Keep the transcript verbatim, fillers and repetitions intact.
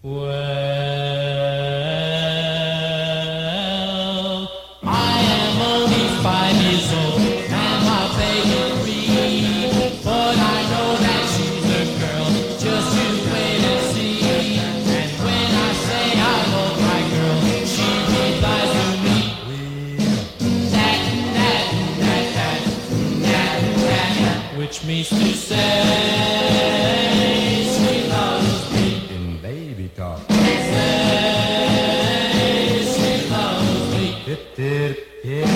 Well, I am only five years old and my baby three, but I know that she's a girl. Just you wait and see. And when I say I love my girl, she replies to me, that, that, that, that, that, that, that, which means to say she loves me. In baby talk. Say she loves me. Dip, dip, yeah.